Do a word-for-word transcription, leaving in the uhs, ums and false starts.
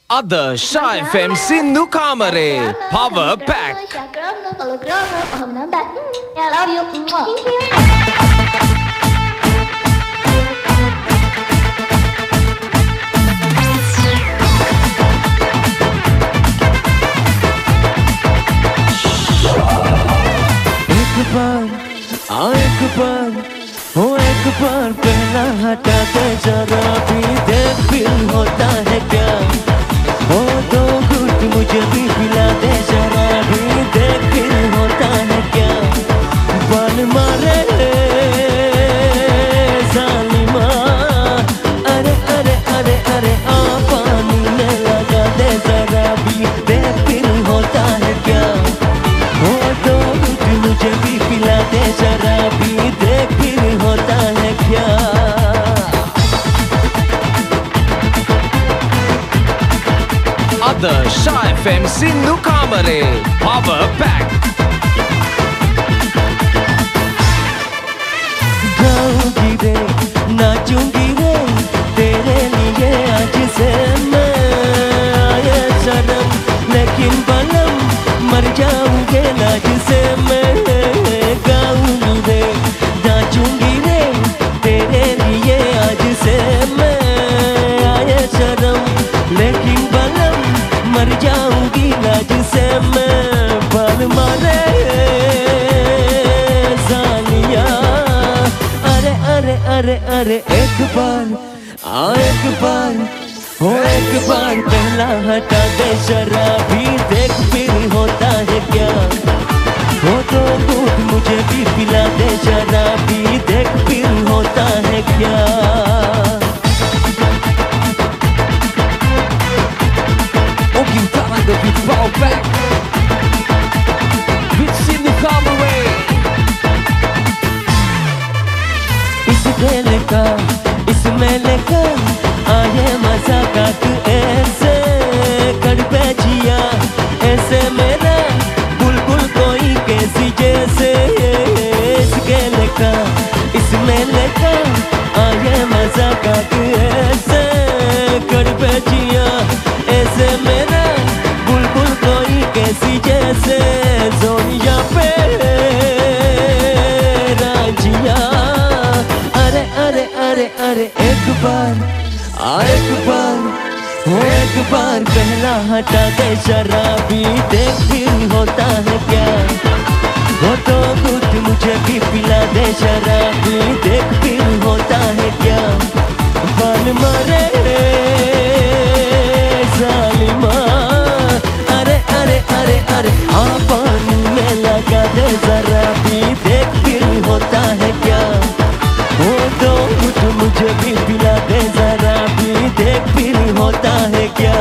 Adarsh F M Sindhu Kamare Power Pack. एक बार आ एक बार हो एक बार पहला हटा दे जरा भी देख फिर होता है क्या। हो दो घूंट मुझे भी पिला दे जरा भी देख फिर होता है क्या। बाल मारे जालिमा अरे अरे अरे अरे आ पानी में लगा दे जरा भी देख फिर होता है क्या। हो दो घूंट मुझे भी पिला दे जरा भी देख फिर होता है क्या। Adarsh F M Sindhu Kamare Power Pack. गाऊंगी रे नाचूंगी रे तेरे लिए आज से मैं आया सनम लेकिन बलम मर जाऊंगे लाज से मैं। गाऊंगी रे नाचूंगी रे तेरे लिए आज से मैं आया सनम लेकिन बलम मर जाऊंगी लाज से मैं। बाल मारे जालिया अरे अरे अरे अरे एक बार आ एक बार हो एक बार पहला हटा दे शराबी देख फिर होता है क्या। हो तो दूध मुझे भी पिला दे शराबी देख फिर होता है क्या। Okim Talanga with Power Pack. With Sindhu Kamare. इस मेले का इस मेले का आए मजा का तू ऐसे कर पे जिया ऐसे मेरा बुलबुल कोई कैसी जैसे। इस मेले का इस मेले का आए मजा का तू ऐसे कर पे जिया ऐसे मेरा बुलबुल कोई कैसी जैसे। जोनिया पे राजिया अरे अरे अरे अरे एक बार आ एक बार हो एक बार पहला हटा दे शराबी देख फिर होता है क्या। हो तो कुछ मुझे भी पिला दे शराबी देख फिर होता है क्या। बाल मारे जालिमा अरे अरे अरे अरे आ पानी में लगा दे जरा भी देख फिर होता है क्या। हो तो कुछ मुझे भी पिला दे जरा भी देख फिर होता है क्या।